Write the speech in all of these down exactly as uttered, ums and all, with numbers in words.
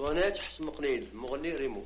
اسطوانات حسن مقنيل مغني ريمو.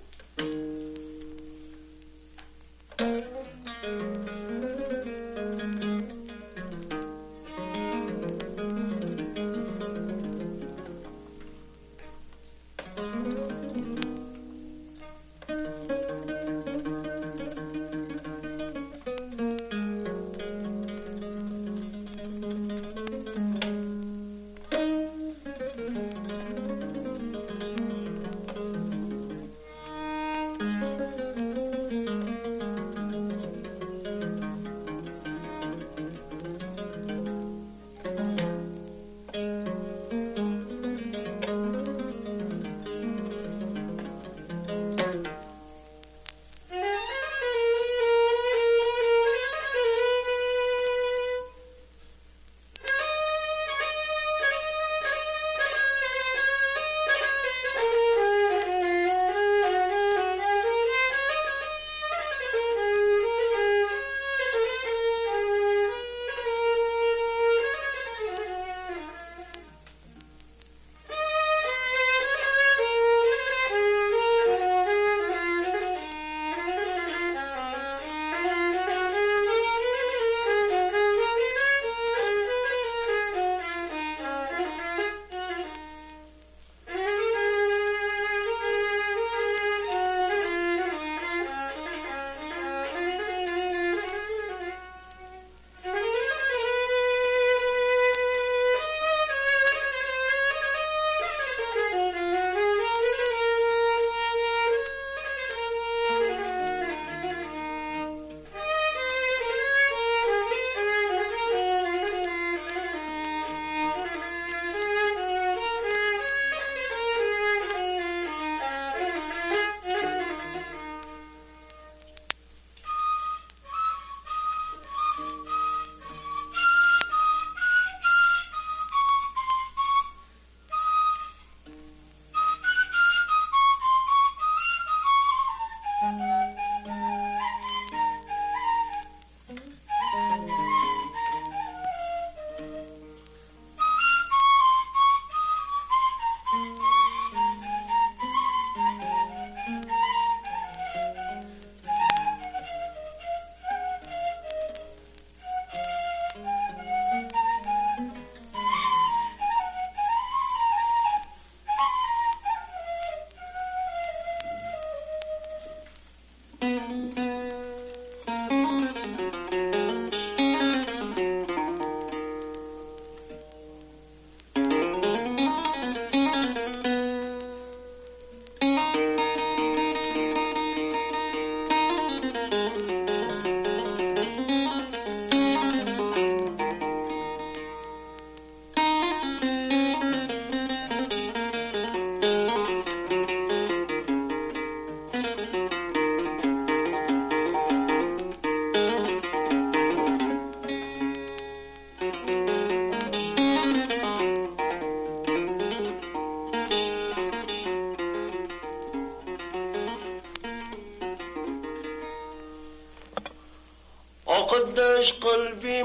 وقداش قلبي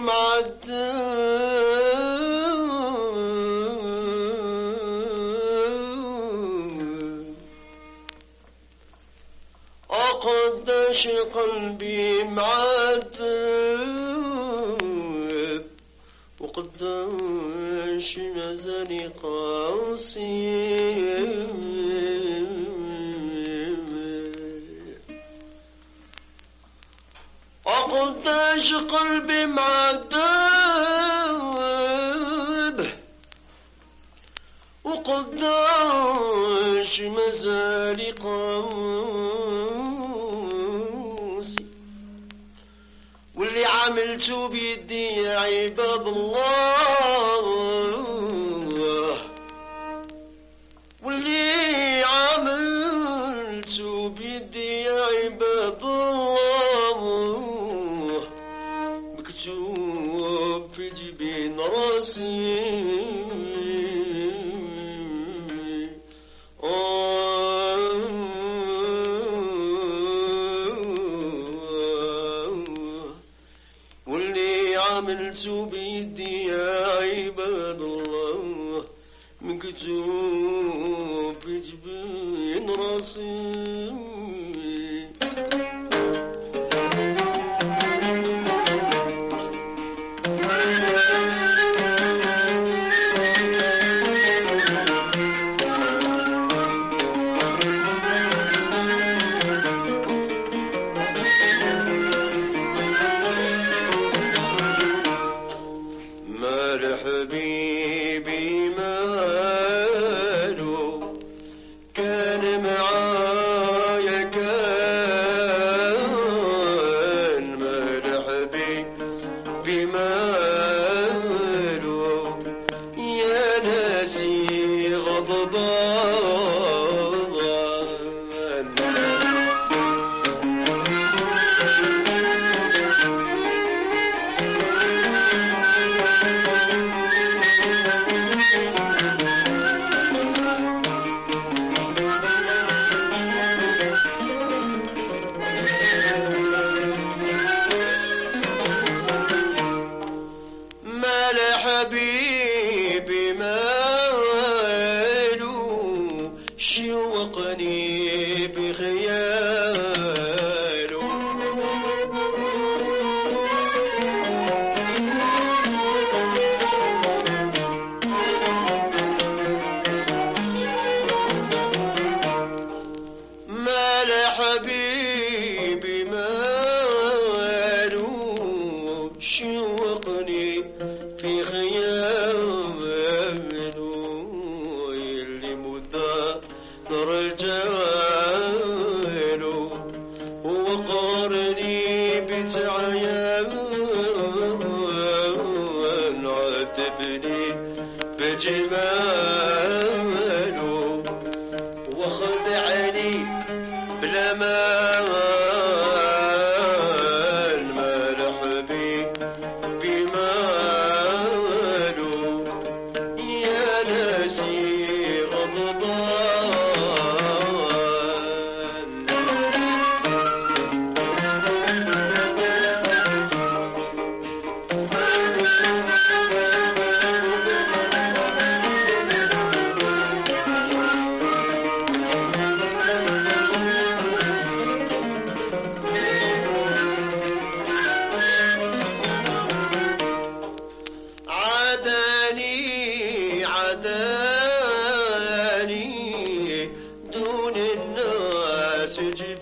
معذب، وقداش قلبي معذب، وقداش مازالي قاسي، وقداش قلبي معذب، وقداش مازالي قاسي، واللي عملته بيدي يا عباد الله، واللي عملته بيدي يا عباد الله مكتوب في جبين راسي. واللي عملته بيدي يا عباد الله مكتوب في جبين بين راسي حبيبي ماله كان معايا كان مال حبيبي ماله يا ناسي غضبان حبيبي ماله شوقني بخياله مال حبيبي ماله شوقني في خياله اللي مدى رجاله وقارني بتعيان عاتبني بجماله وخدعني بلا مال مال حبيبي ماله يا ناسي غضبان عداني عداني دون الناس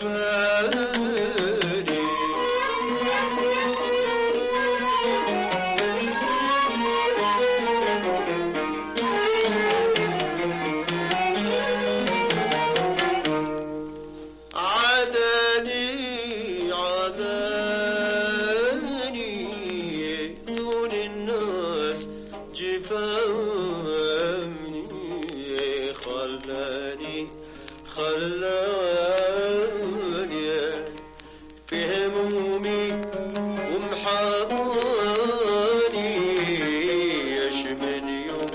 جبالي عداني عداني دون الناس جفاني خلاني خلاني في همومي ومحاني يشمل يوم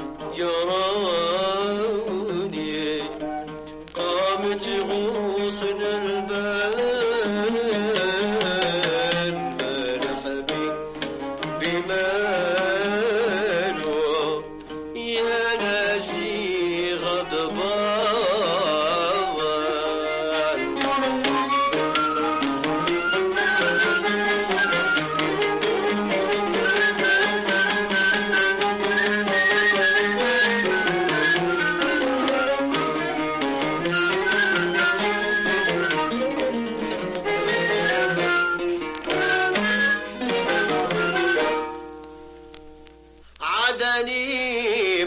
يراني قامت غصن البال مال حبيبي ماله يا ناسي غضبان عدني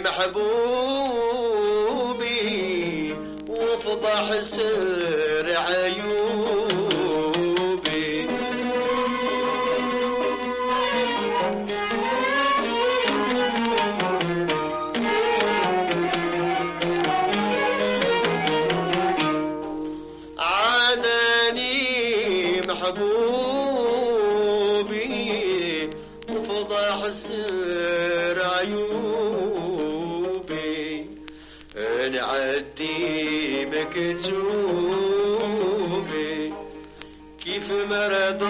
محبوبي وفضح سر عيوبي عدني محبوبي وفضح سر عيوبي نعدي مكتوبي كيف مرض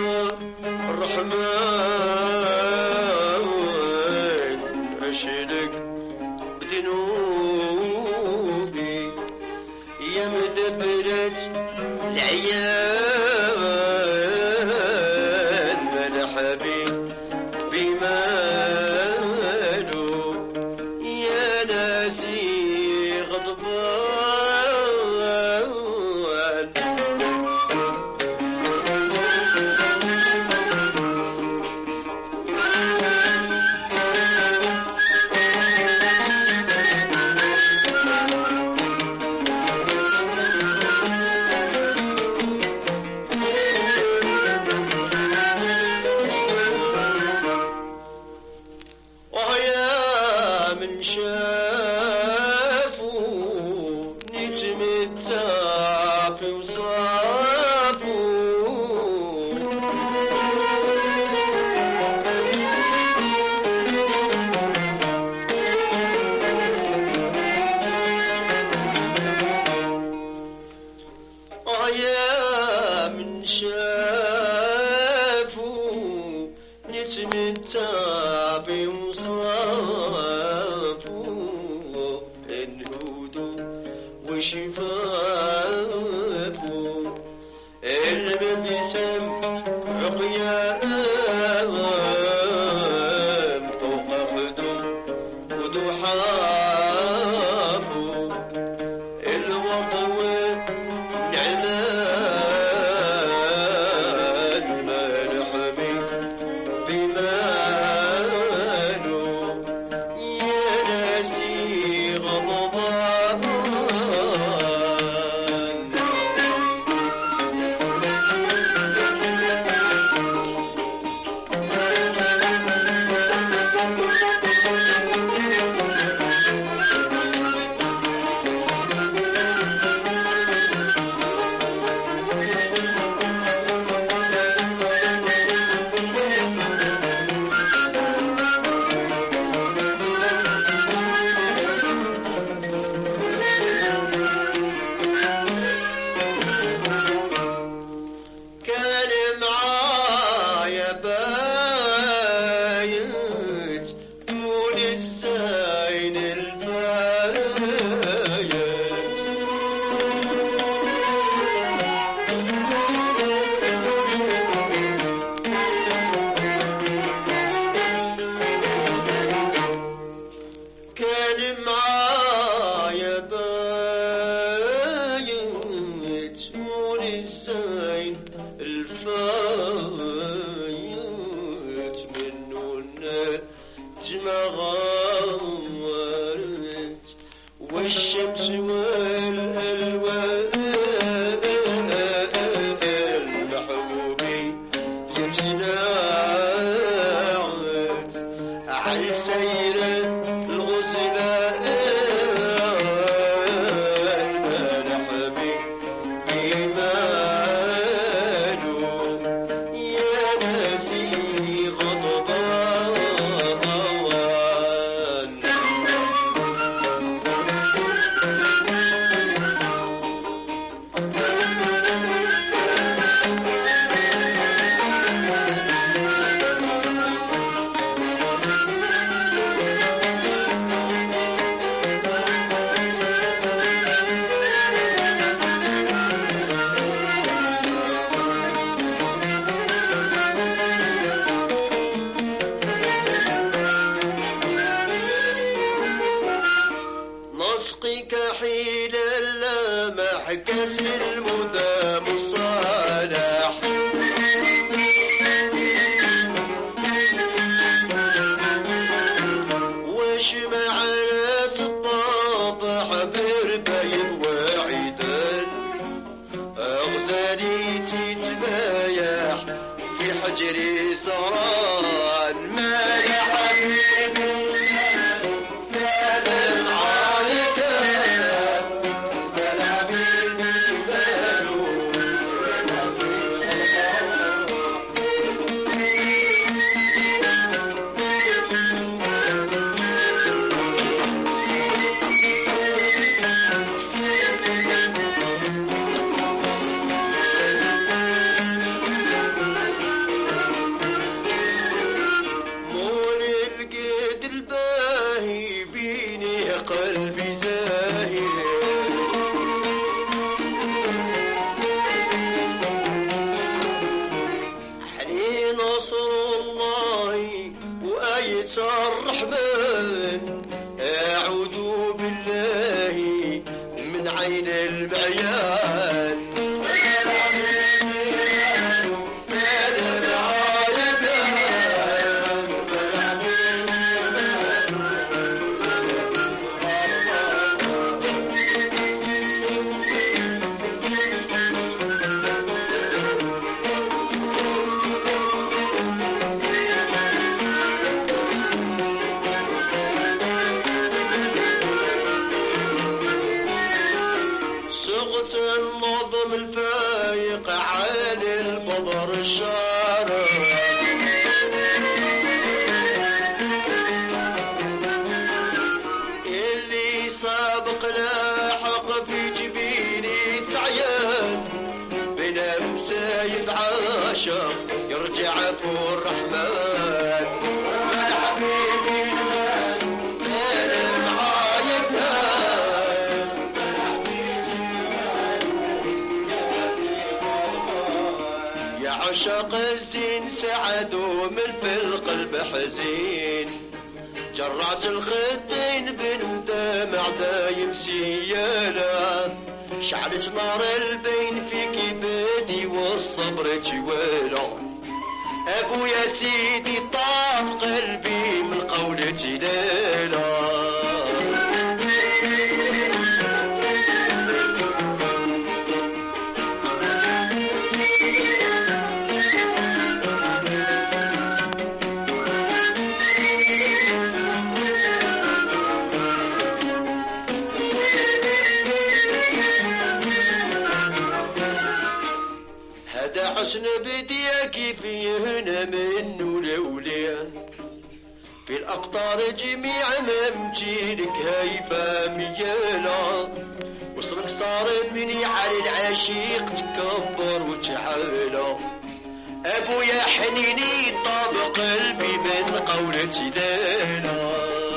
الرحمن أشلك بذنوبي يا مدبرت العيال مرحبي بمالو يا ناسي غضبان شافوا نتمتع في وصافون آه يا من شافوا نتمتع في وصافون وشفافه المبسم رقيام فوق خدم وضحافه الوضو نعمان مرحبي بماله يا ناسي غضبان كان معايا بايت مول الزين الفايت منو النجم غورت والشمس والألوان المحبوبي يتناعت على سير حين اللمح كسر المدام الصالح وش معنا في الطابع بربين واعدا أغزالي تتبايح في حجري سران ما يا حبيبي عين البعيان النظم الفايق عالي البضر الشارع اللي سابق لاحق في جبيني تعيان بلا مسايب عاشق يرجع ابو الرحمن حبيبي انا معايا عشق الزين سعد ومن في القلب حزين جرعت الخدين بن دمع دايم سيالة شعلت نار البين في كبدي والصبر جواله ابو يا سيدي طاب قلبي من قولتي ليلة هذا حسن بديك في هنا منه لوليا في الأقطار جميع ممتينك هيفا ميالا وصلك صار مني على العشيق تكبر وتعالى أبو يا حنيني طاب قلبي من قولتي دانا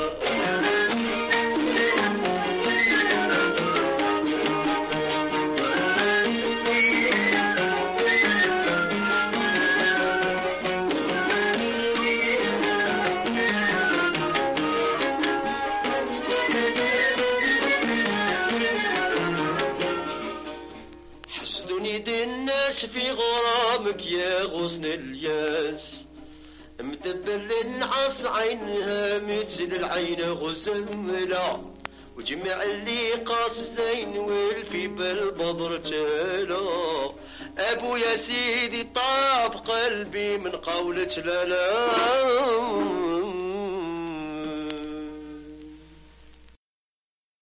يدي الناس في غرامك يا غصن الياس مدبر للنعاس عينها مثل العين غزملة وجمع اللي قاس زين والفي بالبضر تالا ابو يا سيدي طاب قلبي من قولة لا لا